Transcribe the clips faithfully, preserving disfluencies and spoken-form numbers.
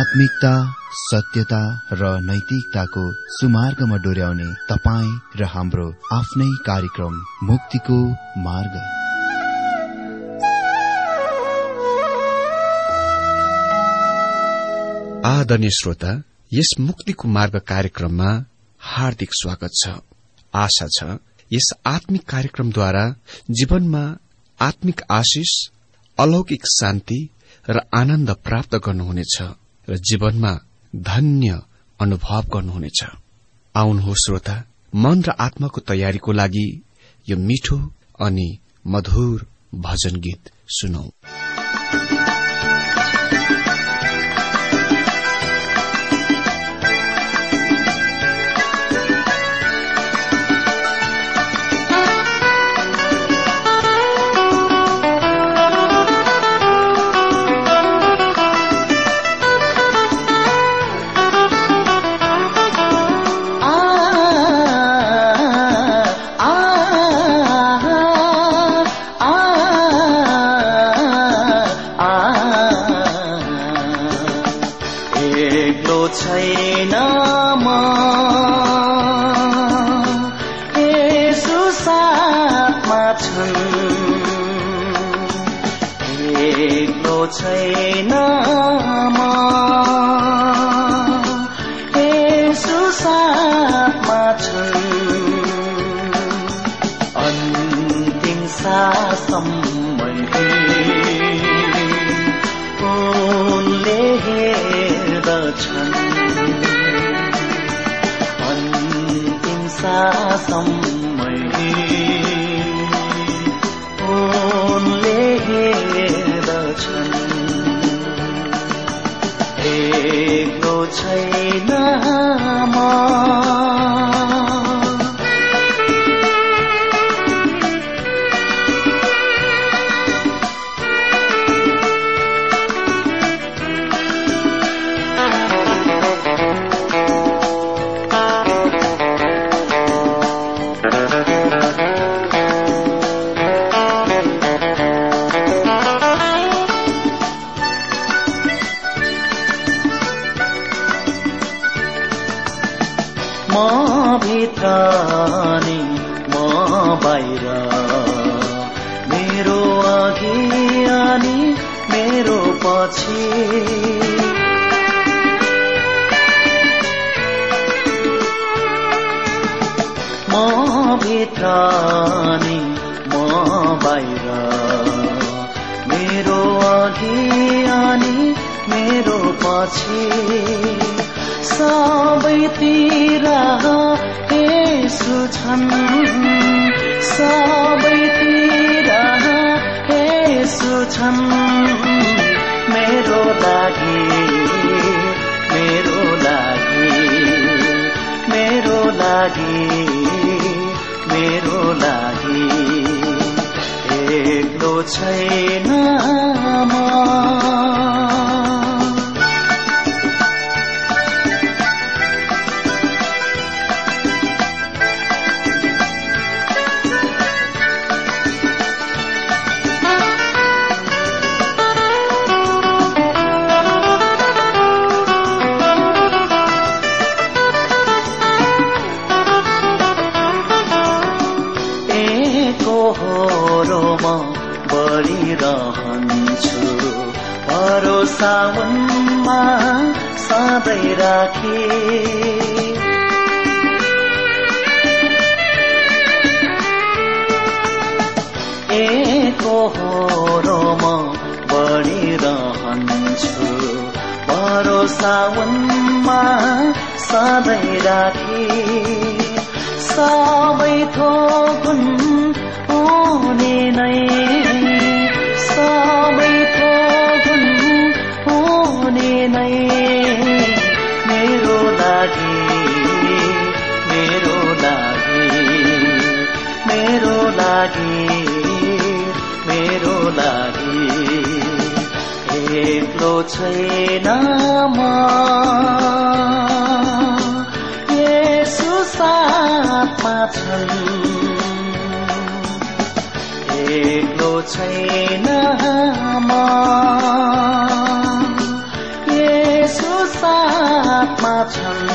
आत्मिकता, सत्यता र नैतिकताको सुमार्गमा डोर्याउने तपाईँ र हाम्रो आफ्नै कार्यक्रम मुक्तिको मार्ग। आदरणीय श्रोता, यस मुक्तिको मार्ग कार्यक्रममा हार्दिक स्वागत छ। आशा छ यस आत्मिक कार्यक्रमद्वारा जीवनमा आत्मिक आशिष, अलौकिक शान्ति र आनन्द प्राप्त गर्नुहुनेछ र जीवनमा धन्य अनुभव गर्नुहुनेछ। आउनुहोस् श्रोता, मन र आत्माको तयारीको लागि यो मिठो अनि मधुर भजन गीत सुनौ। सबैतिर येशू छन्, सबैतिर येशू छन्। मेरो लागि, मेरो लागि, मेरो लागि, मेरो लागि एक्लो छैन म। सावनमा सधैँ राखे एकोहोरोमा बढिरहन्छु, भरोसावनमा सधैँ राखे। सबै थोक हुने नै, सबै नै मेरो लागि, मेरो लागि, मेरो लागि, मेरो लागि एक्लो छैन म। येशू साथमा छन्, एक्लो छैन म। येशू साथमा छन्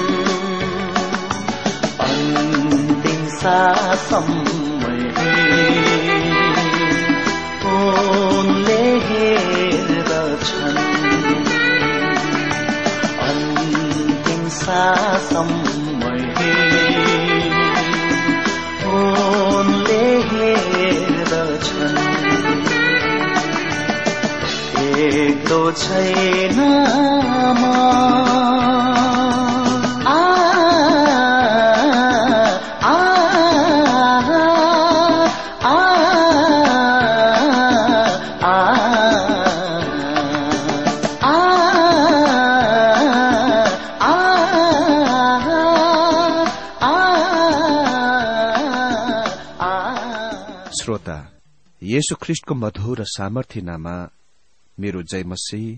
अन्तिम सासम्म उनले हेर्दछन् अन्तिम सासम्म उनले हेर्दछन् एक्लो छैन म श्रोता, येशू ख्रिस्टको मधुर सामर्थ्य नाममा मेरो जय मसीह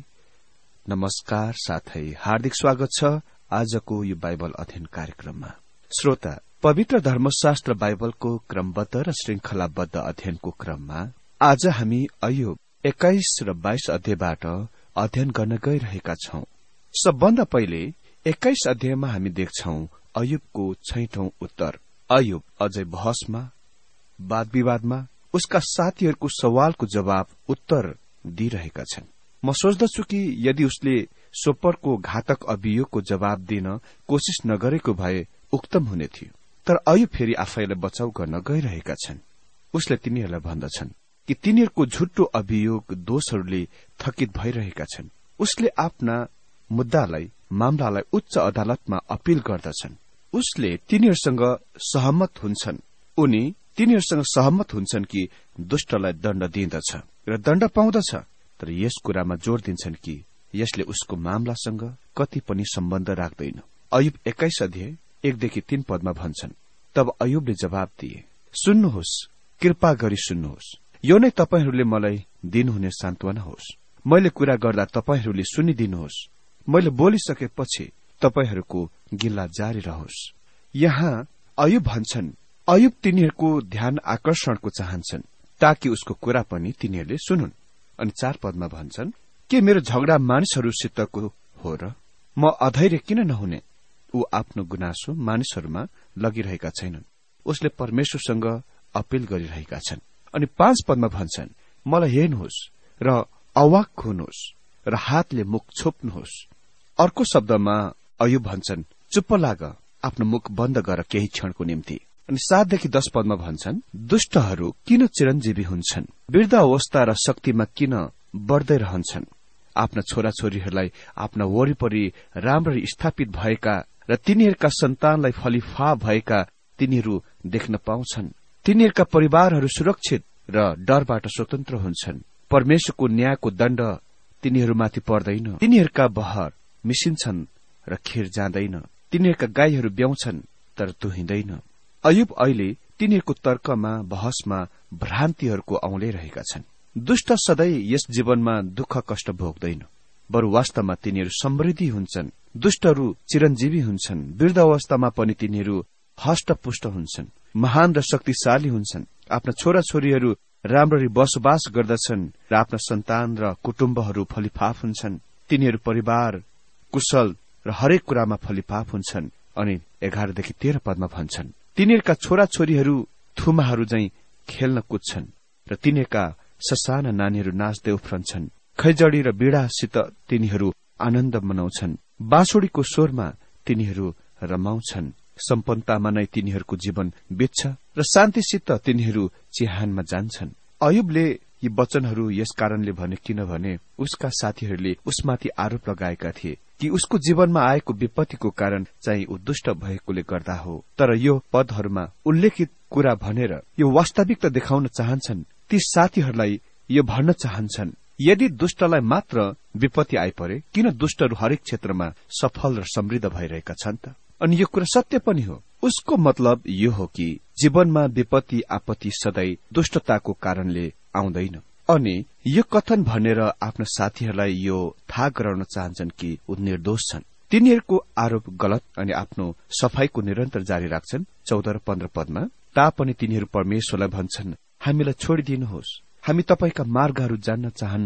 नमस्कार साथै हार्दिक स्वागत छ आजको यो बाइबल अध्ययन कार्यक्रममा। श्रोता, पवित्र धर्मशास्त्र बाइबलको क्रमबद्ध र श्रृंखलाबद्ध अध्ययनको क्रममा आज हामी अय्युब एक्काइस र बाइस अध्यायबाट अध्ययन गर्न गइरहेका छौं। सबभन्दा पहिले एक्काइस अध्यायमा हामी देख्छौं अय्युबको छैठौं उत्तर। अय्युब अझै बहसमा, वाद विवादमा उसका साथीहरूको सवालको जवाब उत्तर दिइरहेका छन्। म सोच्दछु कि यदि उसले सोपरको घातक अभियोगको जवाब दिन कोशिश नगरेको भए उक्तम हुने थियो। तर अय्युब फेरि आफैलाई बचाउ गर्न गइरहेका छन्। उसले तिनीहरूलाई भन्दछन् कि तिनीहरूको झुट्टो अभियोग दोषहरूले थकित भइरहेका छन्। उसले आफ्ना मुद्दालाई मामलालाई उच्च अदालतमा अपील गर्दछन्। उसले तिनीहरूसँग सहमत हुन्छन् उनी तिनीहरूसँग सहमत हुन्छन् कि दुष्टलाई दण्ड दिइदछ र दण्ड पाउँदछ। तर यस कुरामा जोड़ दिन्छन् कि यसले उसको मामलासँग कति पनि सम्बन्ध राख्दैन। अय्युब एक्काइस अध्याय एकदेखि तीन पदमा भन्छन्, तब अय्युबले जवाब दिए, सुन्नुहोस्, कृपा गरी सुन्नुहोस्, यो नै तपाईहरूले मलाई दिनुहुने सान्त्वना होस्। मैले कुरा गर्दा तपाईहरूले सुनिदिनुहोस्। मैले बोलिसकेपछि तपाईहरूको गिल्ला जारी रहोस्। यहाँ अय्युब भन्छन्, अय्युब तिनीहरूको ध्यान आकर्षणको चाहन्छन् ताकि उसको कुरा पनि तिनीहरूले सुनुन्। अनि चार पदमा भन्छन्, के मेरो झगडा मानिसहरूसितको हो र म अधैर्य किन नहुने? ऊ आफ्नो गुनासो मानिसहरूमा लगिरहेका छैनन्, उसले परमेश्वरसँग अपील गरिरहेका छन्। अनि पाँच पदमा भन्छन्, मलाई हेर्नुहोस् र अवाक हुनुहोस् र हातले मुख छोप्नुहोस्। अर्को शब्दमा अय्युब भन्छन्, चुप्प लाग, आफ्नो मुख बन्द गर केही क्षणको निम्ति। अनि सातदेखि दश पदमा भन्छन्, दुष्टहरू किन चिरञ्जीवी हुन्छन्? वृद्ध अवस्था र शक्तिमा किन बढ्दै रहन्छन्? आफ्ना छोराछोरीहरूलाई आफ्ना वरिपरि राम्ररी स्थापित भएका र तिनीहरूका सन्तानलाई फलिफा भएका तिनीहरू देख्न पाउँछन्। तिनीहरूका परिवारहरू सुरक्षित र डरबाट स्वतन्त्र हुन्छन्। परमेश्वरको न्यायको दण्ड तिनीहरूमाथि पर्दैन। तिनीहरूका बहर मिसिन्छन् र खेर जाँदैन। तिनीहरूका गाईहरू ब्याउँछन् तर दुहिँदैन। अय्युब अहिले तिनीहरूको तर्कमा, बहसमा भ्रान्तिहरूको औंले रहेका छन्। दुष्ट सधैँ यस जीवनमा दुःख कष्ट भोग्दैन, बरु वास्तवमा तिनीहरू समृद्धि हुन्छन्। दुष्टहरू चिरञ्जीवी हुन्छन्। वृद्ध अवस्थामा पनि तिनीहरू हष्टपुष्ट हुन्छन्, महान र शक्तिशाली हुन्छन्। आफ्ना छोराछोरीहरू राम्ररी बसोबास गर्दछन् र आफ्ना सन्तान र कुटुम्बहरू फलिफाप हुन्छन्। तिनीहरू परिवार, कुशल र हरेक कुरामा फलिफाप हुन्छन्। अनि एघारदेखि तेह्र पदमा भन्छन्, तिनीहरूका छोराछोरीहरू थुमाहरू झैं खेल्न कुद्छन् र तिनीहरूका ससाना नानीहरू नाच्दै उफ्रन्छन्। खैजडी र बीडासित तिनीहरू आनन्द मनाउँछन्। बाँसुडीको स्वरमा तिनीहरू रमाउँछन्। सम्पन्नतामा नै तिनीहरूको जीवन बित्छ र शान्तिसित तिनीहरू चिहानमा जान्छन्। अय्युबले यी वचनहरू यस कारणले भने किनभने उसका साथीहरूले उसमाथि आरोप लगाएका थिए कि उसको जीवनमा आएको विपत्तिको कारण चाहिँ ऊ दुष्ट भएकोले गर्दा हो। तर यो पदहरूमा उल्लेखित कुरा भनेर यो वास्तविकता देखाउन चाहन्छन्। ती साथीहरूलाई यो भन्न चाहन्छन्, यदि दुष्टलाई मात्र विपत्ति आइपरे, किन दुष्टहरू हरेक क्षेत्रमा सफल र समृद्ध भइरहेका छन् त? अनि यो कुरा सत्य पनि हो। उसको मतलब यो हो कि जीवनमा विपत्ति आपत्ति सधैँ दुष्टताको कारणले आउँदैन। अनि यो कथन भनेर आफ्ना साथीहरूलाई यो थाहा गराउन चाहन्छन् कि ऊ निर्दोष छन्। तिनीहरूको आरोप गलत अनि आफ्नो सफाईको निरन्तर जारी राख्छन्। चौध र पन्ध्र पदमा तापनि तिनीहरू परमेश्वरलाई भन्छन्, हामीलाई छोडिदिनुहोस्, हामी तपाईका मार्गहरू जान्न चाहन्नौ।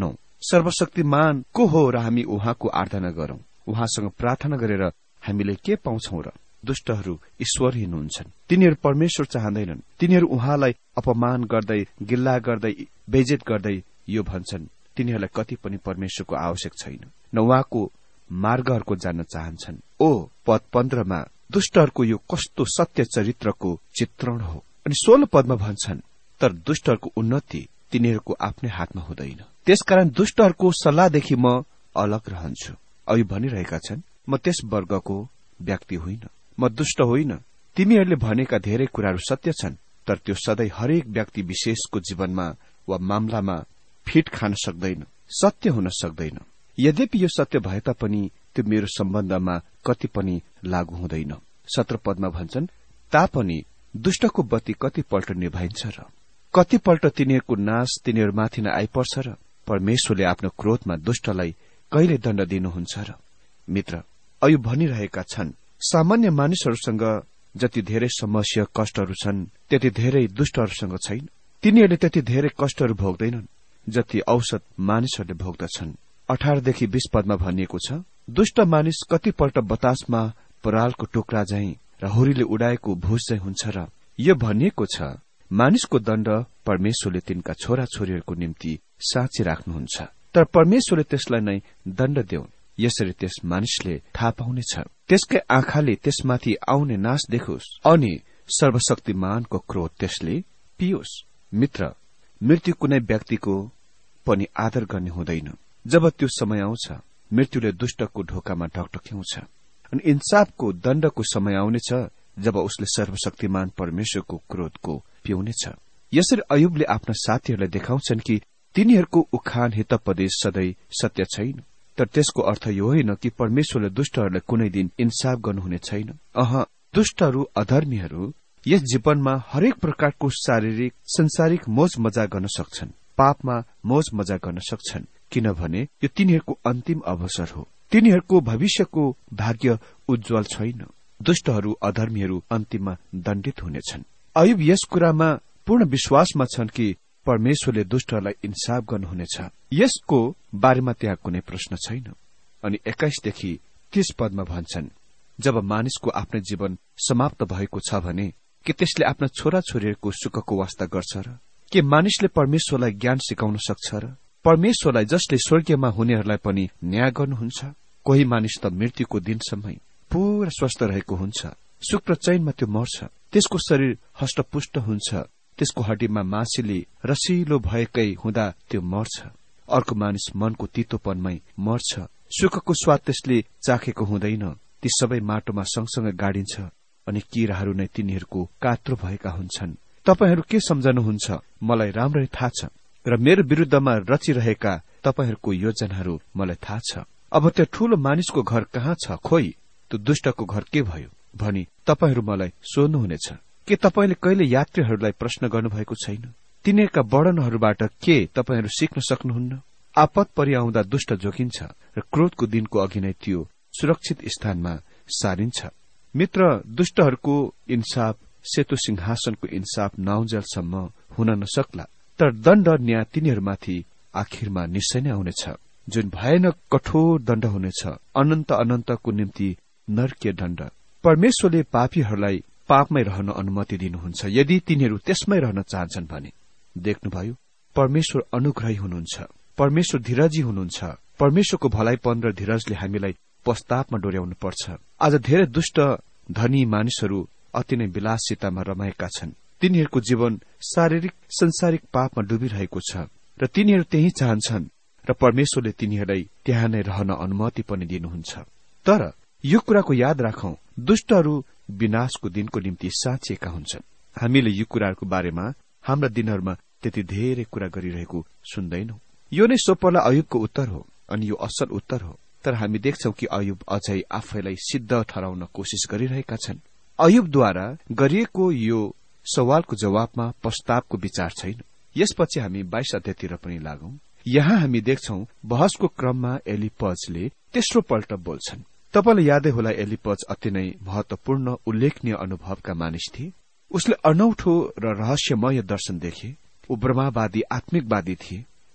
सर्वशक्तिमान को हो र हामी उहाँको आराधना गरौं। उहाँसँग प्रार्थना गरेर हामीले के पाउँछौं र? दुष्टहरू ईश्वरहीन हुन्छन्। तिनीहरू परमेश्वर चाहँदैनन्। तिनीहरू उहाँलाई अपमान गर्दै, गिल्ला गर्दै, बेइज्जत गर्दै यो भन्छन्, तिनीहरूलाई कति पनि परमेश्वरको आवश्यक छैन, न उहाँको मार्गहरूको जान्न चाहन्छन्। ओ पद पन्ध्रमा दुष्टहरूको यो कस्तो सत्य चरित्रको चित्रण हो। अनि सोह्र पदमा भन्छन्, तर दुष्टहरूको उन्नति तिनीहरूको आफ्नै हातमा हुँदैन। त्यसकारण दुष्टहरूको सल्लाहदेखि म अलग रहन्छु। अघि भनिरहेका छन्, म त्यस वर्गको व्यक्ति होइन, म दुष्ट होइन। तिमीहरूले भनेका धेरै कुराहरू सत्य छन्, तर त्यो सधैँ हरेक व्यक्ति विशेषको जीवनमा वा मामलामा फिट खान सक्दैन, सत्य हुन सक्दैन। यद्यपि यो सत्य भए तापनि त्यो मेरो सम्बन्धमा कति पनि लागू हुँदैन। सत्र पदमा भन्छन्, तापनि दुष्टको बत्ती कतिपल्ट निभाइन्छ र कतिपल्ट तिनीहरूको नाश तिनीहरूमाथि नै आइपर्छ र परमेश्वरले आफ्नो क्रोधमा दुष्टलाई कहिले दण्ड दिनुहुन्छ र? मित्र, अयो भनिरहेका छन्, सामान्य मानिसहरूसँग जति धेरै समस्या कष्टहरू छन् त्यति धेरै दुष्टहरूसँग छैन। तिनीहरूले त्यति धेरै कष्टहरू भोग्दैनन् जति औसत मानिसहरूले भोग्दछन्। अठारदेखि बीस पदमा भनिएको छ, दुष्ट मानिस कतिपल्ट बतासमा परालको टुक्रा झैं र हुरीले उडाएको भुस झैं हुन्छ र यो भनिएको छ, मानिसको दण्ड परमेश्वरले तिनका छोरा छोरीहरूको निम्ति साँची राख्नुहुन्छ, तर परमेश्वरले त्यसलाई नै दण्ड देऊ, यसरी त्यस मानिसले थाहा पाउनेछ। त्यसकै आँखाले त्यसमाथि आउने नाश देखोस् अनि सर्वशक्तिमानको क्रोध त्यसले पियोस्। मित्र, मृत्यु कुनै व्यक्तिको पनि आदर गर्ने हुँदैन। जब त्यो समय आउँछ, मृत्युले दुष्टको ढोकामा ढकढक्याउँछ अनि इन्साफको दण्डको समय आउनेछ जब उसले सर्वशक्तिमान परमेश्वरको क्रोधको पिउनेछ। यसरी अयुबले आफ्ना साथीहरूलाई देखाउँछन् कि तिनीहरूको उखान हितोपदेश सधैँ सत्य छैन, तर त्यसको अर्थ यो होइन कि परमेश्वरले दुष्टहरूलाई कुनै दिन इन्साफ गर्नुहुने छैन। अह, दुष्टहरू, अधर्मीहरू यस जीवनमा हरेक प्रकारको शारीरिक संसारिक मोज मजा गर्न सक्छन्, पापमा मोज मजा गर्न सक्छन्, किनभने यो तिनीहरूको अन्तिम अवसर हो। तिनीहरूको भविष्यको भाग्य उज्जवल छैन। दुष्टहरू, अधर्मीहरू अन्तिममा दण्डित हुनेछन्। अयुब यस कुरामा पूर्ण विश्वासमा छन् कि परमेश्वरले दुष्टहरूलाई इन्साफ गर्नुहुनेछ। यसको बारेमा त्यहाँ कुनै प्रश्न छैन। अनि एक्काइसदेखि तीस पदमा भन्छन्, जब मानिसको आफ्नो जीवन समाप्त भएको छ भने के त्यसले आफ्ना छोरा छोरीहरूको सुखको वास्ता गर्छ र? के मानिसले परमेश्वरलाई ज्ञान सिकाउन सक्छ र? परमेश्वरलाई जसले स्वर्गीयमा हुनेहरूलाई पनि न्याय गर्नुहुन्छ। कोही मानिस त मृत्युको दिनसम्मै पूरा स्वस्थ रहेको हुन्छ, सुख र चैनमा त्यो मर्छ, त्यसको शरीर हष्टपुष्ट हुन्छ, त्यसको हड्डीमा मासिली रसिलो भएकै हुँदा त्यो मर्छ। अर्को मानिस मनको तितोपनमै मर्छ, सुखको स्वाद त्यसले चाखेको हुँदैन। ती सबै माटोमा सँगसँगै गाडिन्छ अनि किराहरू नै तिनीहरूको कात्रो भएका हुन्छन्। तपाईहरू के सम्झनुहुन्छ? मलाई राम्ररी थाहा छ र मेरो विरुद्धमा रचिरहेका तपाईहरूको योजनाहरू मलाई थाहा छ। अब त्यो ठूलो मानिसको घर कहाँ छ? खोइ त्यो दुष्टको घर के भयो भनी तपाईहरू मलाई सोध्नुहुनेछ। के तपाईले कहिले यात्रीहरूलाई प्रश्न गर्नुभएको छैन? तिनीहरूका वर्णनहरूबाट के तपाईहरू सिक्न सक्नुहुन्न? आपत परिआउँदा दुष्ट जोगिन्छ र क्रोधको दिनको अघि नै त्यो सुरक्षित स्थानमा सारिन्छ। मित्र, दुष्टहरूको इन्साफ सेतो सिंहासनको इन्साफ नआउन्जेलसम्म हुन नसक्ला, तर दण्ड न्याय तिनीहरूमाथि आखिरमा निश्चय नै आउनेछ, जुन भयानक कठोर दण्ड हुनेछ, अनन्त अनन्तको निम्ति नरकीय दण्ड। परमेश्वरले पापीहरूलाई पापमै रहन अनुमति दिनुहुन्छ यदि तिनीहरू त्यसमै रहन चाहन्छन् भने। देख्नुभयो, परमेश्वर अनुग्रही हुनुहुन्छ, परमेश्वर धीरजी हुनुहुन्छ। परमेश्वरको भलाइपन र धीरजले हामीलाई पश्चातापमा डोर्याउनु पर्छ। आज धेरै दुष्ट धनी मानिसहरू अति नै विलासितामा रमाएका छन्। तिनीहरूको जीवन शारीरिक संसारिक पापमा डुबिरहेको छ र तिनीहरू त्यही चाहन्छन् र परमेश्वरले तिनीहरूलाई त्यहाँ नै रहन अनुमति पनि दिनुहुन्छ। तर यो कुराको याद राखौं, दुष्टहरू विनाशको दिनको निम्ति साँचिएका हुन्छन्। हामीले यो कुराहरूको बारेमा हाम्रा दिनहरूमा त्यति धेरै कुरा गरिरहेको सुन्दैनौ। यो नै सोपर्ला अयुबको उत्तर हो अनि यो असल उत्तर हो। तर हामी देख्छौं कि अयुब अझै आफैलाई सिद्ध ठहराउन कोशिश गरिरहेका छन्। अयुबद्वारा गरिएको यो सवालको जवाबमा पश्चातापको विचार छैन। यसपछि हामी बाइस अध्यायतिर पनि लागौं। यहाँ हामी देख्छौं बहसको क्रममा एलिपजले तेस्रो पल्ट बोल्छन्। तपाईलाई यादै होला, एलिपज अति नै महत्वपूर्ण उल्लेखनीय अनुभवका मानिस थिए। उसले अनौठो र रहस्यमय दर्शन देखे। ऊ ब्रह्मवादी आत्मिकवादी थिए।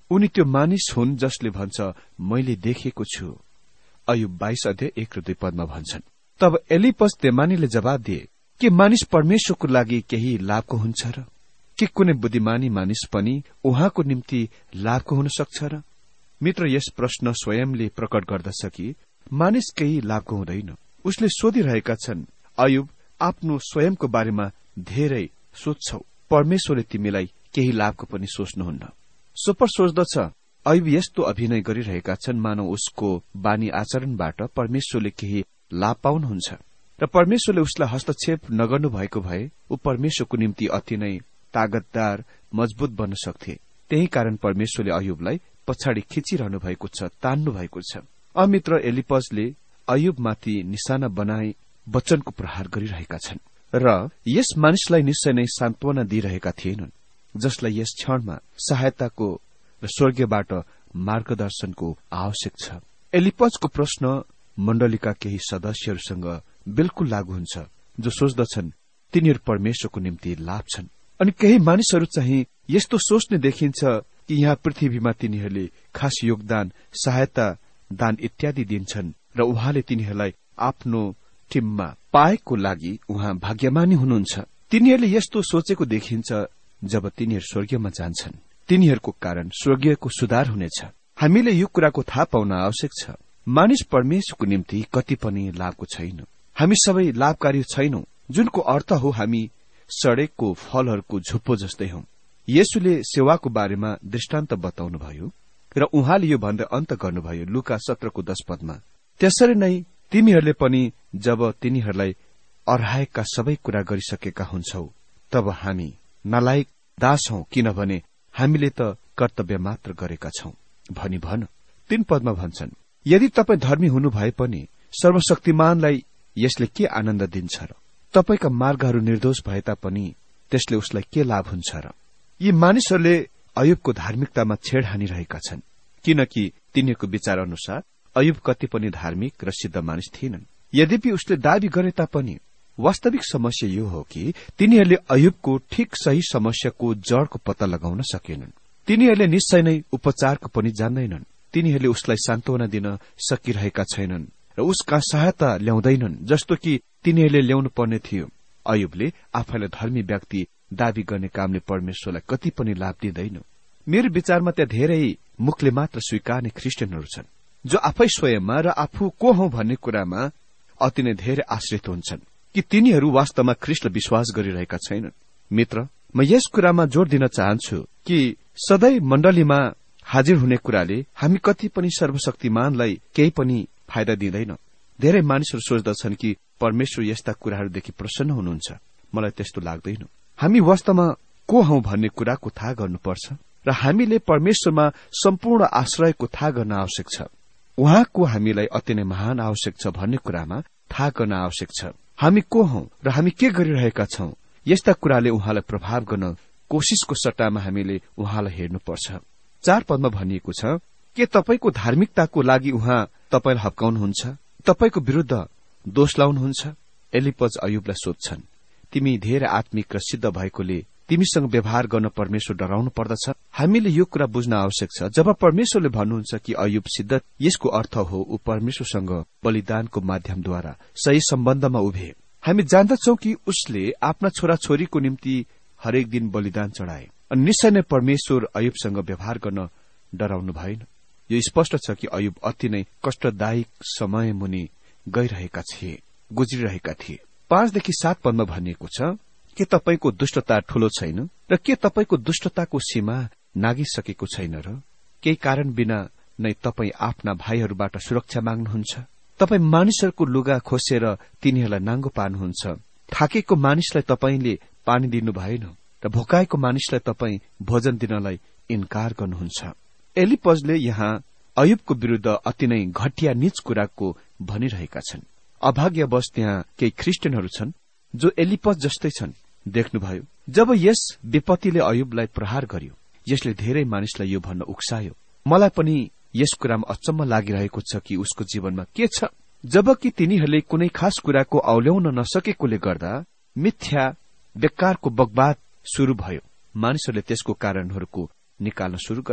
उनी त्यो मानिस हुन् जसले भन्छ, मैले देखेको छु। अयुब बाइस अध्याय एक र दुई पदमा भन्छन्। तब एलिपज तेमानीले जवाब दिए, के मानिस परमेश्वरको लागि केही लाभको हुन्छ र? के कुनै बुद्धिमानी मानिस पनि उहाँको निम्ति लाभको हुन सक्छ र? मित्र, यस प्रश्न स्वयंले प्रकट गर्दछ कि मानिस केही लाभको हुँदैन। उसले सोधिरहेका छन्, अयुब, आफ्नो स्वयंको बारेमा धेरै सोध्छौ, परमेश्वरले तिमीलाई केही लाभको पनि सोच्नुहुन्न। सोपर सोच्दछ, अयुब यस्तो अभिनय गरिरहेका छन् मानव उसको बानी आचरणबाट परमेश्वरले केही लाभ पाउनुहुन्छ र परमेश्वरले उसलाई हस्तक्षेप नगर्नु भएको भए ऊ परमेश्वरको निम्ति अति नै तागतदार, मजबुत बन्न सक्थे। त्यही कारण परमेश्वरले अयुबलाई पछाडि खिचिरहनु भएको छ, तान्नु भएको छ। अमित्र एलिपजले अयुबमाथि निशाना बनाई वचनको प्रहार गरिरहेका छन् र यस मानिसलाई निश्चय नै सान्त्वना दिइरहेका थिएनन्, जसलाई यस क्षणमा सहायताको र स्वर्गबाट मार्गदर्शनको आवश्यक छ। एलिपजको प्रश्न मण्डलीका केही सदस्यहरूसँग बिल्कुल लागू हुन्छ, जो सोच्दछन् तिनीहरू परमेश्वरको निम्ति लाभ छन्। अनि केही मानिसहरू चाहिँ यस्तो सोच्ने देखिन्छ कि यहाँ पृथ्वीमा तिनीहरूले खास योगदान, सहायता, दान इत्यादि दिन्छन् र उहाँले तिनीहरूलाई आफ्नो टिममा पाएको लागि उहाँ भाग्यमानी हुनुहुन्छ। तिनीहरूले यस्तो सोचेको देखिन्छ जब तिनीहरू स्वर्गीयमा जान्छन्। तिनीहरूको कारण स्वर्गीयको सुधार हुनेछ। हामीले यो कुराको थाहा पाउन आवश्यक छ, मानिस परमेश्वरको निम्ति कति पनि लाभको छैन। हामी सबै लाभकारी छैनौं, जुनको अर्थ हो हामी सडेको फलहरूको झुप्पो जस्तै हौं। येशूले सेवाको बारेमा दृष्टान्त बताउनुभयो र उहाँले यो भन्दै अन्त गर्नुभयो लुका सत्रको दश पदमा, त्यसरी नै तिमीहरूले पनि जब तिनीहरूलाई अराएका सबै कुरा गरिसकेका हुन्छौ, तब हामी नालायक दास हौं, किनभने हामीले त कर्तव्य मात्र गरेका छौं भनी भन। तीन पदमा भन्छन्, यदि तपाई धर्मी हुनु भए पनि सर्वशक्तिमानलाई यसले के आनन्द दिन्छ र? तपाईका मार्गहरू निर्दोष भए तापनि त्यसले उसलाई के लाभ हुन्छ र? यी मानिसहरूले अयुबको धार्मिकतामा छेड हानिरहेका छन्, किनकि तिनीहरूको विचार अनुसार अयुब कति पनि धार्मिक र सिद्ध मानिस थिएनन्। यद्यपि उसले दावी गरे तापनि वास्तविक समस्या यो हो कि तिनीहरूले अयुबको ठिक सही समस्याको जड़को पत्ता लगाउन सकेनन्। तिनीहरूले निश्चय नै उपचारको पनि जान्दैनन्। तिनीहरूले उसलाई सान्त्वना दिन सकिरहेका छैनन् र उसका सहायता ल्याउँदैनन् जस्तो कि तिनीहरूले ल्याउनु पर्ने थियो। अयुबले आफैलाई धर्मी व्यक्ति दावी गर्ने कामले परमेश्वरलाई कति पनि लाभ दिँदैन। मेरो विचारमा त्यहाँ धेरै मुखले मात्र स्वीकार्ने ख्रिस्टियनहरू छन्, जो आफै स्वयंमा र आफू को हौ भन्ने कुरामा अति नै धेरै आश्रित हुन्छन् कि तिनीहरू वास्तवमा ख्रिस्टलाई विश्वास गरिरहेका छैनन्। मित्र, म यस कुरामा जोड़ दिन चाहन्छु कि सधैँ मण्डलीमा हाजिर हुने कुराले हामी कति पनि सर्वशक्तिमानलाई केही पनि फाइदा दिँदैन। धेरै मानिसहरू सोच्दछन् कि परमेश्वर यस्ता कुराहरूदेखि प्रसन्न हुनुहुन्छ। मलाई त्यस्तो लाग्दैन। हामी वास्तवमा को हौ भन्ने कुराको थाहा गर्नुपर्छ र हामीले परमेश्वरमा सम्पूर्ण आश्रयको थाहा गर्न आवश्यक छ। उहाँको हामीलाई अति नै महान आवश्यक छ भन्ने कुरामा थाहा गर्न आवश्यक छ। हामी को हौ र हामी के गरिरहेका छौं, यस्ता कुराले उहाँलाई प्रभाव गर्न कोशिशको सट्टामा हामीले उहाँलाई हेर्नुपर्छ। चार पदमा भनिएको छ, के तपाईको धार्मिकताको लागि उहाँ तपाईलाई हप्काउनुहुन्छ, तपाईको विरूद्ध दोष लाउनुहुन्छ? एलिपज अयुबलाई सोध्छन्, तिमी धेरै आत्मिक र सिद्ध भएकोले तिमीसँग व्यवहार गर्न परमेश्वर डराउनु पर्दछ। हामीले यो कुरा बुझ्न आवश्यक छ, जब परमेश्वरले भन्नुहुन्छ कि अयुब सिद्ध, यसको अर्थ हो ऊ परमेश्वरसँग बलिदानको माध्यमद्वारा सही सम्बन्धमा उभे। हामी जान्दछौं कि उसले आफ्ना छोराछोरीको निम्ति हरेक दिन बलिदान चढाए अनि निश्चय नै परमेश्वर अयुबसँग व्यवहार गर्न डराउनु भएन। यो स्पष्ट छ कि अयुब अति नै कष्टदायक समय मुनि गइरहेका थिए गुज्रिरहेका थिए। पाँचदेखि सात पदमा भनिएको छ, के तपाईको दुष्टता ठूलो छैन र के तपाईको दुष्टताको सीमा नागिसकेको छैन र? केही कारण बिना नै तपाई आफ्ना भाइहरूबाट सुरक्षा माग्नुहुन्छ। तपाई मानिसहरूको लुगा खोसेर तिनीहरूलाई नाङ्गो पार्नुहुन्छ। थाकेको मानिसलाई तपाईले पानी दिनु भएन र भोकाएको मानिसलाई तपाई भोजन दिनलाई इन्कार गर्नुहुन्छ। एलिपजले यहाँ अयुबको विरूद्ध अति नै घटिया नीच कुराको भनिरहेका छन्। अभाग्यवश त्यहाँ केही ख्रिस्टियनहरू छन् जो एलिपज जस्तै छन्। देख्नुभयो, जब यस विपत्तिले अयुबलाई प्रहार गर्यो, यसले धेरै मानिसलाई यो भन्न उक्सायो। मलाई पनि यस कुरामा अचम्म लागिरहेको छ कि उसको जीवनमा के छ। जबकि तिनीहरूले कुनै खास कुराको औल्याउन नसकेकोले गर्दा मिथ्या बेकारको बकवाद शुरू भयो। मानिसहरूले त्यसको कारणहरूको निकाल्न शुरू गरे।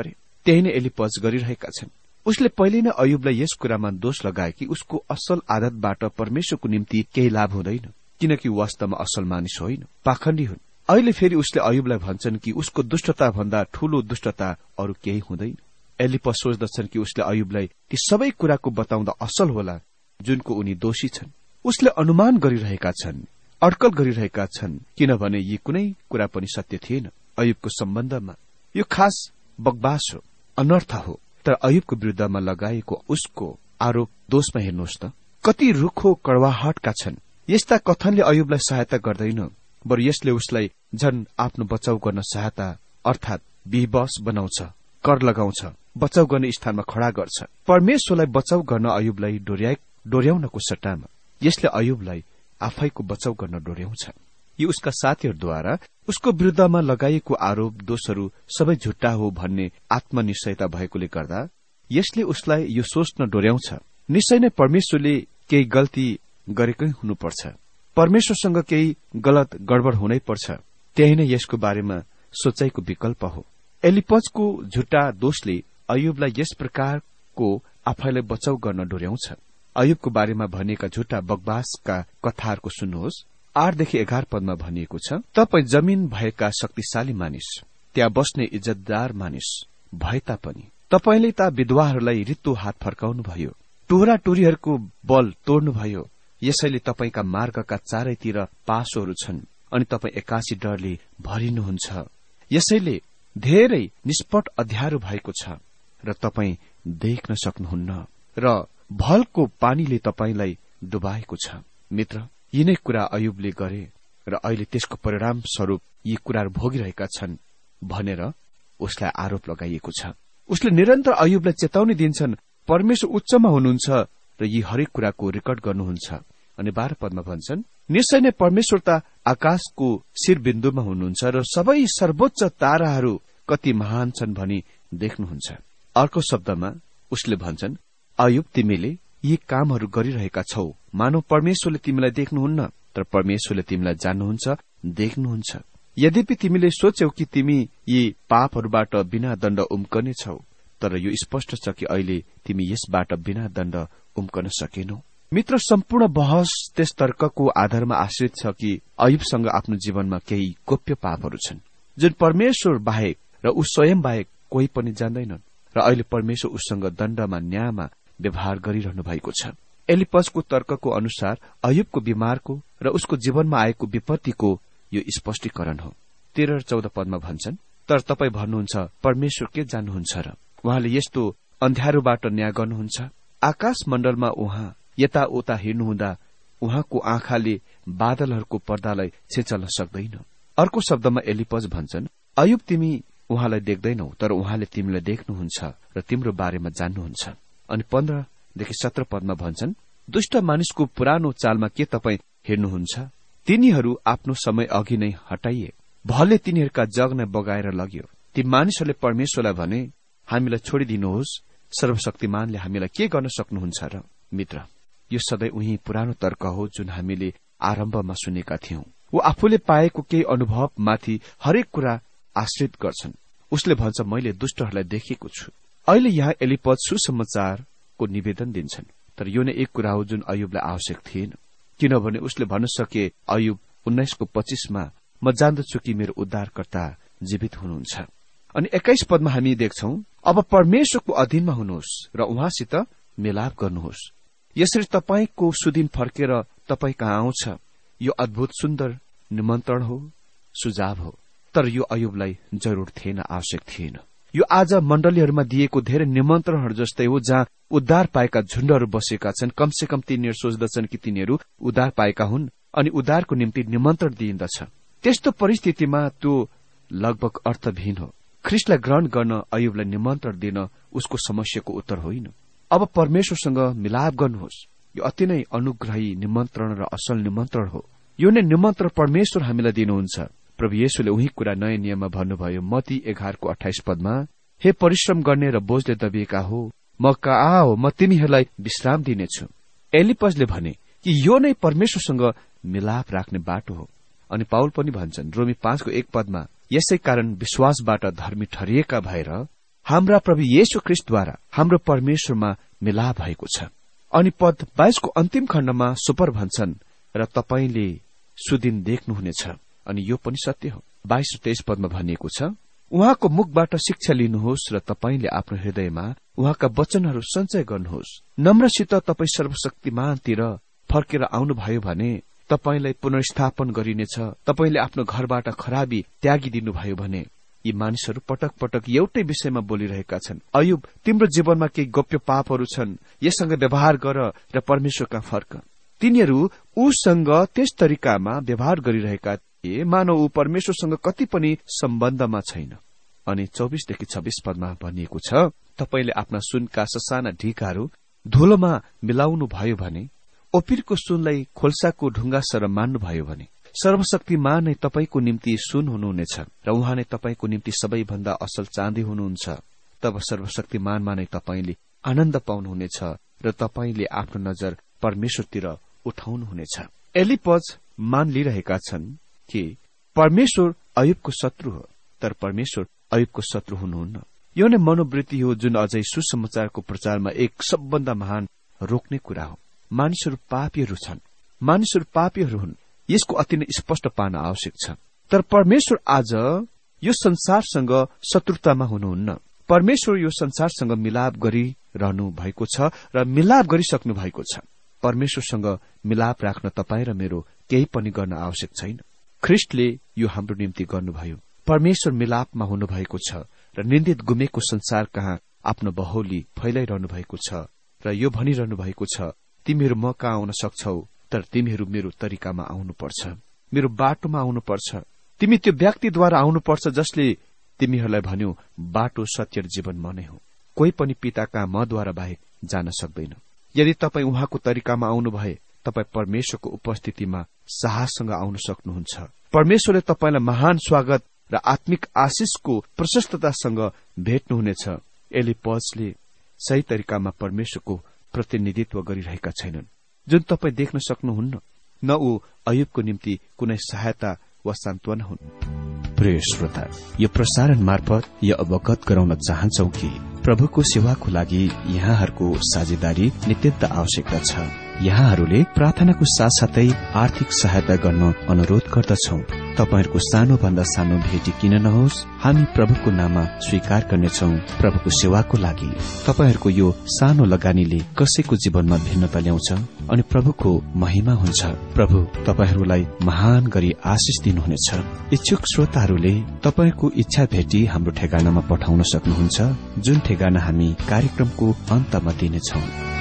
त्यही नै एलिपज गरिरहेका छन्। उसले पहिले नै अयुबलाई यस कुरामा दोष लगाए कि उसको असल आदतबाट परमेश्वरको निम्ति केही लाभ हुँदैन, किनकि वास्तवमा असल मानिस होइन, पाखण्डी हुन्। अहिले फेरि उसले अयुबलाई भन्छन् कि उसको दुष्टता भन्दा ठूलो दुष्टता अरू केही हुँदैन। एलिपज सोच्दछन् कि उसले अयुबलाई ती सबै कुराको बताउँदा असल होला जुनको उनी दोषी छन्। उसले अनुमान गरिरहेका छन्, अड्कल गरिरहेका छन्, किनभने यी कुनै कुरा पनि सत्य थिएन अयुबको सम्बन्धमा। यो खास बकवास हो, अनर्थ हो। तर अयुबको विरुद्धमा लगाएको उसको आरोप दोषमा हेर्नुहोस् त, कति रुखो कड़वाहटका छन्। यस्ता कथनले अयुबलाई सहायता गर्दैन, बरु यसले उसलाई झन आफ्नो बचाउ गर्न सहायता अर्थात विवश बनाउँछ, कर लगाउँछ, बचाउ गर्ने स्थानमा खड़ा गर्छ। परमेश्वरलाई बचाउ गर्न अयुबलाई डोर्याउनको सट्टामा यसले अयुबलाई आफैको बचाउ गर्न डोर्याउँछ। यो उसका साथीहरूद्वारा उसको विरुद्धमा लगाइएको आरोप दोषहरू सबै झुट्टा हो भन्ने आत्मनिश्चयता भएकोले गर्दा यसले उसलाई यो सोच्न डोर्याउँछ, निश्चय नै परमेश्वरले केही गल्ती गरेकै हुनुपर्छ, परमेश्वरसँग केही गलत गडबड हुनै पर्छ। त्यही नै यसको बारेमा सोचाइको विकल्प हो। एलिपजको झुट्टा दोषले अयुबलाई यस प्रकारको आफैलाई बचाउ गर्न डोर्याउँछ। अयुबको बारेमा भनिएका झुट्टा बकवासका कथाहरूको सुन्नुहोस्। आठदेखि एघार पदमा भनिएको छ, तपाईं जमीन भएका शक्तिशाली मानिस, त्यहाँ बस्ने इज्जतदार मानिस भए तापनि तपाईंले ता विधवाहरूलाई रित्तो हात फर्काउनुभयो, टोरा टोरीहरूको बल तोड्नुभयो। यसैले तपाईंका मार्गका चारैतिर पासोहरू छन् अनि तपाईं एक्कासी डरले भरिनुहुन्छ। यसैले धेरै निष्पट अँध्यारो भएको छ र तपाईं देख्न सक्नुहुन्न र भलको पानीले तपाईंलाई डुबाएको छ। मित्र, यिनै कुरा अयुबले गरे र अहिले त्यसको परिणाम स्वरूप यी कुराहरू भोगिरहेका छन् भनेर उसलाई आरोप लगाइएको छ। उसले निरन्तर अयुबलाई चेतावनी दिन्छन्, परमेश्वर उच्चमा हुनुहुन्छ र यी हरेक कुराको रेकर्ड गर्नुहुन्छ। अनि बाह्र पदमा भन्छन्, निश्चय नै परमेश्वर त आकाशको शिरबिन्दुमा हुनुहुन्छ र सबै सर्वोच्च ताराहरू कति महान छन् भनी देख्नुहुन्छ। अर्को शब्दमा उसले भन्छन्, अयुब, तिमीले यी कामहरू गरिरहेका छौ मानव परमेश्वरले तिमीलाई देख्नुहुन्न, तर परमेश्वरले तिमीलाई जान्नुहुन्छ, देख्नुहुन्छ। यद्यपि तिमीले सोच्यौ कि तिमी यी पापहरूबाट बिना दण्ड उम्कनेछौ, तर यो स्पष्ट छ कि अहिले तिमी यसबाट बिना दण्ड उम्कन सकेनौ। मित्र, सम्पूर्ण बहस त्यस तर्कको आधारमा आश्रित छ कि अयुबसँग आफ्नो जीवनमा केही गोप्य पापहरू छन् जुन परमेश्वर बाहेक र ऊ स्वयं बाहेक कोही पनि जान्दैनन् र अहिले परमेश्वर उससँग दण्डमा न्यायमा व्यवहार गरिरहनु भएको छ। एलिपजको तर्कको अनुसार अयुबको बिमारको र उसको जीवनमा आएको विपत्तिको यो स्पष्टीकरण हो। तेह्र र चौध पदमा भन्छन्, तर तपाईं भन्नुहुन्छ, परमेश्वर के जान्नुहुन्छ र उहाँले यस्तो अन्ध्यारोबाट न्याय गर्नुहुन्छ। आकाश मण्डलमा उहाँ यताउता हिँड्नुहुँदा उहाँको आँखाले बादलहरूको पर्दालाई छेचल्न सक्दैन। अर्को शब्दमा एलिपज भन्छन्, अयुब, तिमी उहाँलाई देख्दैनौ, तर उहाँले तिमीलाई देख्नुहुन्छ र तिम्रो बारेमा जान्नुहुन्छ। अनि पन्ध्रदेखि सत्र पदमा भन्छन्, दुष्ट मानिसको पुरानो चालमा के तपाईं हेर्नुहुन्छ? तिनीहरू आफ्नो समय अघि नै हटाइए, भले तिनीहरूका जग नै बगाएर लग्यो। ती मानिसहरूले परमेश्वरलाई भने, हामीलाई छोडिदिनुहोस्, सर्वशक्तिमानले हामीलाई के गर्न सक्नुहुन्छ र? मित्र, यो सधैँ उही पुरानो तर्क हो जुन हामीले आरम्भमा सुनेका थियौं। ऊ आफूले पाएको केही अनुभवमाथि हरेक कुरा आश्रित गर्छन्। उसले भन्छ, मैले दुष्टहरूलाई देखेको छु। अहिले यहाँ एलिपज सुसमाचारको निवेदन दिन्छन्, तर यो नै एक कुरा हो जुन अयुबलाई आवश्यक थिएन, किनभने उसले भन्न सके, अयुब उन्नाइसको पच्चीसमा, म जान्दछु कि मेरो उद्धारकर्ता जीवित हुनुहुन्छ। अनि एक्काइस पदमा हामी देख्छौं, अब परमेश्वरको अधीनमा हुनुहोस् र उहाँसित मेलाप गर्नुहोस्। यसरी तपाईंको सुदिन फर्केर तपाईं कहाँ आउँछ। यो अद्भुत सुन्दर निमन्त्रण हो, सुझाव हो, तर यो अयुबलाई जरूर थिएन, आवश्यक थिएन। यो आज मण्डलीहरूमा दिएको धेरै निमन्त्रणहरू जस्तै हो, जहाँ उद्धार पाएका झुण्डहरू बसेका छन्। कमसे कम तिनीहरू सोच्दछन् कि तिनीहरू उद्धार पाएका हुन् अनि उद्धारको निम्ति निमन्त्रण दिइन्दछ। त्यस्तो परिस्थितिमा त्यो लगभग अर्थविहीन हो। ख्रिस्टलाई ग्रहण गर्न अयुबलाई निमन्त्रण दिन उसको समस्याको उत्तर होइन। अब परमेश्वरसँग मिलाप गर्नुहोस्। यो अति नै अनुग्रही निमन्त्रण र असल निमन्त्रण हो। यो नै निमन्त्रण परमेश्वर हामीलाई दिनुहुन्छ। प्रभु येशूले उही कुरा नयाँ नियममा भन्नुभयो, मत्ती एघारको अठाइस पदमा, हे परिश्रम गर्ने र बोझले दबिएका हो, म कहाँ आओ, म तिमीहरूलाई विश्राम दिनेछु। एलिपजले भने कि यो नै परमेश्वरसँग मिलाप राख्ने बाटो हो। अनि पाउल पनि भन्छन् रोमी पाँचको एक पदमा, यसै कारण विश्वासबाट धर्मी ठहरिएका भएर हाम्रा प्रभु येशू ख्रीष्टद्वारा हाम्रो परमेश्वरमा मिलाप भएको छ। अनि पद बाइसको अन्तिम खण्डमा सुपर भन्छन् र तपाईले सुदिन देख्नुहुनेछ। अनि यो पनि सत्य हो। बाइस र तेइस पदमा भनिएको छ, उहाँको मुखबाट शिक्षा लिनुहोस् र तपाईले आफ्नो हृदयमा उहाँका वचनहरू सञ्चय गर्नुहोस्। नम्रसित तपाई सर्वशक्तिमानतिर फर्केर आउनुभयो भने तपाईलाई पुनर्स्थापन गरिनेछ। तपाईले आफ्नो घरबाट खराबी त्यागिदिनुभयो भने। यी मानिसहरू पटक पटक एउटै विषयमा बोलिरहेका छन्। अयुब, तिम्रो जीवनमा केही गोप्य पापहरू छन्, यससँग व्यवहार गर र परमेश्वरका फर्क। तिनीहरू उसँग त्यस तरिकामा व्यवहार गरिरहेका थिए मानव ऊ परमेश्वरसँग कति पनि सम्बन्धमा छैन। अनि चौबिसदेखि छब्बीस पदमा भनिएको छ, तपाईले आफ्ना सुनका ससाना ढिकाहरू धुलोमा मिलाउनु भयो भने, ओपिरको सुनलाई खोल्साको ढुङ्गा सर मान्नुभयो भने, सर्वशक्तिमान नै तपाईको निम्ति सुन हुनुहुनेछ र उहाँ नै तपाईको निम्ति सबैभन्दा असल चाँदी हुनुहुन्छ। तब सर्वशक्तिमानमा नै तपाईले आनन्द पाउनुहुनेछ र तपाईले आफ्नो नजर परमेश्वरतिर उठाउनुहुनेछ। एलिपज मान लिइरहेका छन् कि परमेश्वर अयुबको शत्रु हो, तर परमेश्वर अयुबको शत्रु हुनुहुन्न। यो नै मनोवृत्ति हो जुन अझै सुसमाचारको प्रचारमा एक सबभन्दा महान रोक्ने कुरा हो। मानिसहरू पापीहरू छन्, मानिसहरू पापीहरू हुन्, यसको अति नै स्पष्ट पार्न आवश्यक छ। तर परमेश्वर आज यो संसारसँग शत्रुतामा हुनुहुन्न। परमेश्वर यो संसारसँग मिलाप गरिरहनु भएको छ र मिलाप गरिसक्नु भएको छ। परमेश्वरसँग मिलाप राख्न तपाईँ र मेरो केही पनि गर्न आवश्यक छैन। ख्रीष्टले यो हाम्रो निम्ति गर्नुभयो। परमेश्वर मिलापमा हुनुभएको छ र निन्दित गुमेको संसार कहाँ आफ्नो बहौली फैलाइरहनु भएको छ र यो भनिरहनु भएको छ, तिमीहरू म कहाँ आउन सक्छौ, तर तिमीहरू मेरो तरिकामा आउनुपर्छ, मेरो बाटोमा आउनुपर्छ। तिमी त्यो व्यक्तिद्वारा आउनुपर्छ जसले तिमीहरूलाई भन्यो, बाटो सत्य र जीवन म नै हो। कोही पनि पिता कहाँ मद्वारा बाहेक जान सक्दैन। यदि तपाईँ उहाँको तरिकामा आउनु भए तपाईँ परमेश्वरको उपस्थितिमा साहससँग आउन सक्नुहुन्छ। परमेश्वरले तपाईलाई महान स्वागत र आत्मिक आशिषको प्रशस्ततासँग भेट्नुहुनेछ। एलिपजले सही तरिकामा परमेश्वरको प्रतिनिधित्व गरिरहेका छैनन्, जुन तपाईँ देख्न सक्नुहुन्न। न ऊ अयुबको निम्ति कुनै सहायता वा सान्त्वना हुन्। प्रिय श्रोता, यो प्रसारण मार्फत यो अवगत गराउन चाहन्छौ कि प्रभुको सेवाको लागि यहाँहरूको साझेदारी नित्यन्त आवश्यकता छ। यहाँहरूले प्रार्थनाको साथसाथै आर्थिक सहायता गर्न अनुरोध गर्दछौ। तपाईहरूको सानो भन्दा सानो भेटी किन नहोस्, हामी प्रभुको नाममा स्वीकार गर्नेछौ। प्रभुको सेवाको लागि तपाईहरूको यो सानो लगानीले कसैको जीवनमा भिन्नता ल्याउँछ अनि प्रभुको महिमा हुन्छ। प्रभु तपाईहरूलाई महान गरी आशिष दिनुहुनेछ। इच्छुक श्रोताहरूले तपाईको इच्छा भेटी हाम्रो ठेगानामा पठाउन सक्नुहुन्छ, जुन ठेगाना हामी कार्यक्रमको अन्तमा दिनेछौ।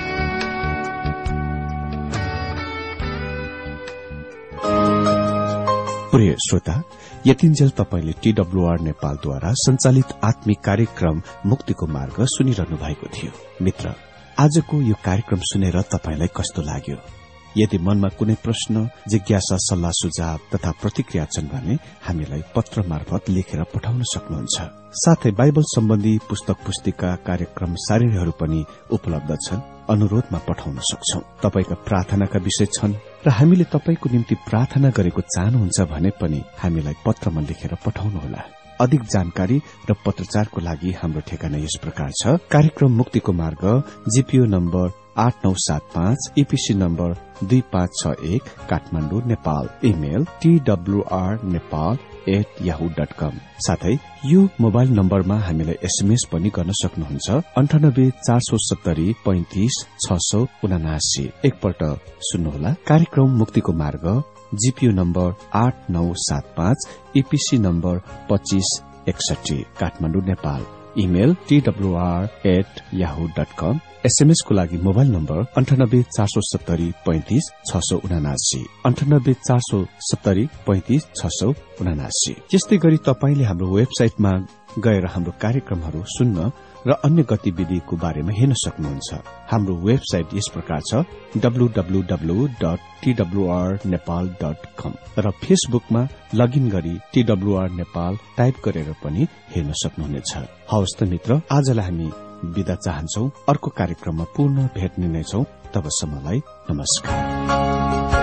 प्रिय श्रोता, यतिन्जेल तपाईले टीडब्ल्यूआर नेपालद्वारा संचालित आत्मिक कार्यक्रम मुक्तिको मार्ग सुनिरहनु भएको थियो। मित्र, आजको यो कार्यक्रम सुनेर तपाईलाई कस्तो लाग्यो? यदि मनमा कुनै प्रश्न, जिज्ञासा, सल्लाह सुझाव तथा प्रतिक्रिया छन् भने हामीलाई पत्र मार्फत लेखेर पठाउन सक्नुहुन्छ। साथै बाइबल सम्बन्धी पुस्तक पुस्तिका, कार्यक्रम सारिणीहरू पनि उपलब्ध छन्, अनुरोधमा पठाउन सक्छौ। तपाईका प्रार्थनाका विषय छन् र हामीले तपाईको निम्ति प्रार्थना गरेको चाहनुहुन्छ भने पनि हामीलाई पत्रमा लेखेर पठाउनुहोला। अधिक जानकारी र पत्रचारको लागि हाम्रो ठेगाना यस प्रकार छ। कार्यक्रम मुक्तिको मार्ग, जीपीओ नम्बर आठ नौ सात पाँच, ईपीसी नम्बर दुई पाँच छ एक, Kathmandu, Nepal. Email TWR Nepal at Yahoo dot com. साथै यो मोबाइल नम्बरमा हामीलाई एसएमएस पनि गर्न सक्नुहुन्छ, अन्ठानब्बे चार सौ सत्तरी पैंतिस छ सौ उनासी। एकपल्ट सुन्नुहोला। कार्यक्रम मुक्तिको मार्ग, जीपीओ नम्बर आठ नौ सात पाँच, ईपीसी नम्बर पच्चीस एकसठी, Kathmandu, Nepal. Email TWR at Yahoo dot com. SMS को लागि मोबाइल नम्बर अन्ठानब्बे चार सौ सत्तरी पैंतिस छ सौ उनासी, अन्ठानब्बे चार सौ सत्तरी पैंतिस छ सौ उनासी। यस्तै गरी तपाईले हाम्रो वेबसाइटमा गएर हाम्रो कार्यक्रमहरू सुन्न र अन्य गतिविधिको बारेमा हेर्न सक्नुहुन्छ। हाम्रो वेबसाइट यस प्रकार छ, W W W dot TWR Nepal dot com र फेसबुकमा लगइन गरी टीडब्ल्यूआर नेपाल टाइप गरेर पनि हेर्न सक्नुहुनेछ। हवस् त मित्र, आजलाई हामी बिदा चाहन्छौ। अर्को कार्यक्रममा पुनः भेट्ने नै छौं। तबसम्मलाई नमस्कार।